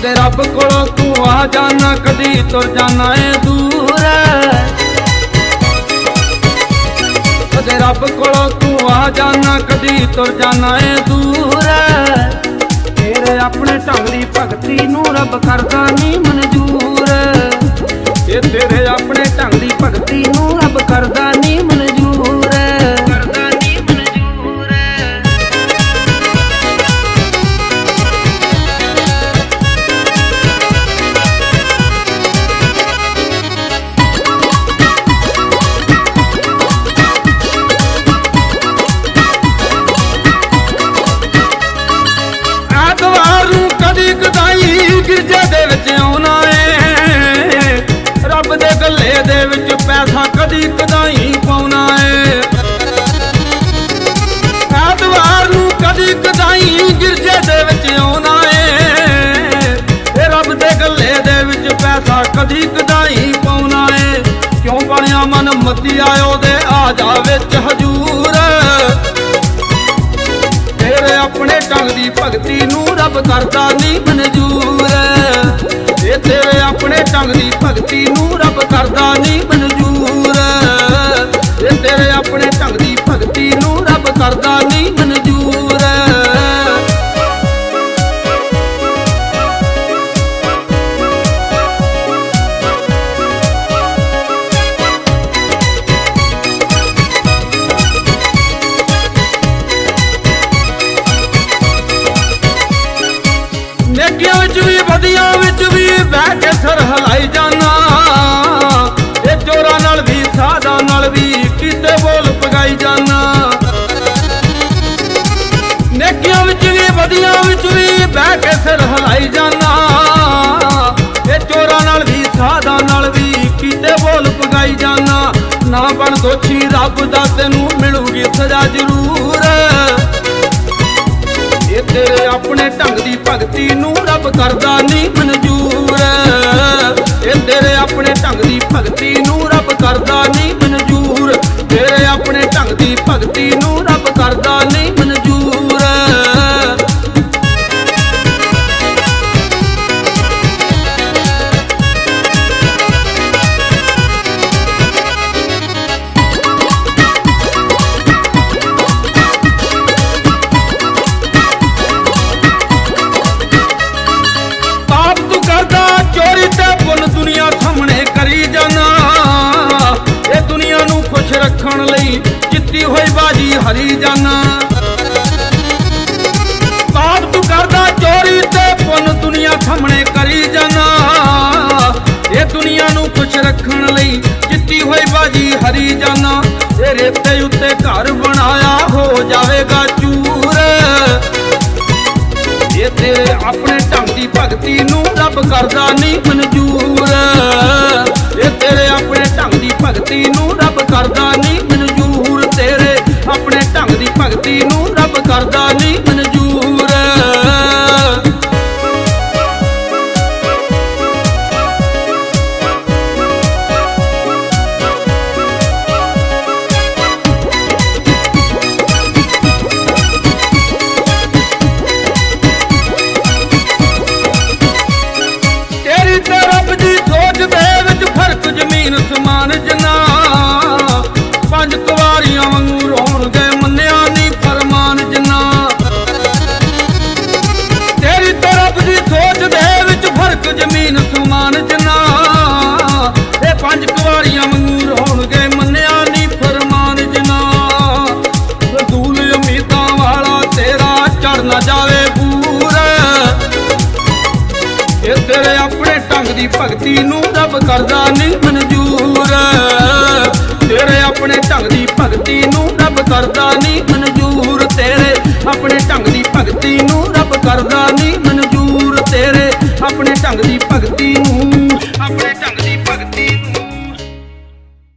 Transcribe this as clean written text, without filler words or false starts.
कदे रब कोलों तू आ जाना, कदी तुर जाना है दूर। कदे रब कोलों तू आ जाना, कदी तुर जाना है दूर। तेरे अपने ढंग दी भगती नूं रब करदा नहीं मंजूर। ये तेरे अपने ढंग दी भगती नूं रब करदा नहीं मंजूर। कदी कदाई गिरजे दे विच आउणा है, रब दे गले दे विच पैसा कदी कदाई पाउणा है। ऐतवार नूं कदी कदाई गिरजे दे विच आउणा है, रब दे गले दे विच पैसा कदी कदाई पाउणा है। क्यों बणिया मन मती आयो दे आ जा विच हजूर। तेरे अपने ढंग दी भगती नूं रब करदा नहीं मंजूर। ये तेरे अपने ढंग दी भगती नूं रब करदा नहीं मंजूर। ये तेरे अपने ढंग दी भगती नूं रब करदा नहीं मंजूर। नेकियां विच भी वधियां विच भी बह के सर हलाई जाना, ये चोरां नाल भी साधां नाल भी किते बोल पगाई जाना। नेकियां विच भी वधियां विच भी बह के सर हलाई जाना, ये चोरां नाल भी साधां नाल भी किते बोल पगाई जाना। ना बन दोषी रब दा तैनूं मिलूगी सजा जरूर। ये तेरे अपने ढंग दी भगती नूं रब करदा नहीं मंजूर। ये तेरे अपने ढंग दी भगती नूं रब करदा नहीं मंजूर। तेरे अपने ढंग दी भगती नूं रब करदा नहीं मंजूर। चोरी ते पुन दुनिया सामने करी जाना, ये दुनिया नूं खुश रखण लई जित्ती होई बाजी हरी जाना। पाप तू करदा चोरी ते पुन दुनिया सामने करी जाना, ये दुनिया नूं खुश रखण लई जित्ती होई बाजी हरी जाना। ये रेते उत्ते घर बनाया हो जावेगा चूर। ये तेरे अपने ढंग दी भगती नूं रब करदा नहीं मंजूर। ये तेरे अपने ढंग दी भगती नूं रब करदा नहीं मंजूर। तेरे अपने ढंग दी भगती नूं रब करदा नहीं मंजूर। जमीन समान जना पंज कुवारियां वांगू रोण गए मन्निया नहीं फरमान जना। तेरी तरफ दी सोच दे विच फर्क जमीन समान जना, ये पंज कुवारियां वांगू रोण गए मन्निया नहीं फरमान जना। रसूल उम्मीदां वाला तेरा चढ़ ना जावे पूर। ये तेरे अपने ढंग दी भगती नूं रब करदा नहीं मंजूर। तेरे अपने ढंग दी भगती नूं रब करदा नहीं मंजूर। तेरे अपने ढंग दी भगती नूं रब करदा नहीं मंजूर। तेरे अपने ढंग दी भगती नूं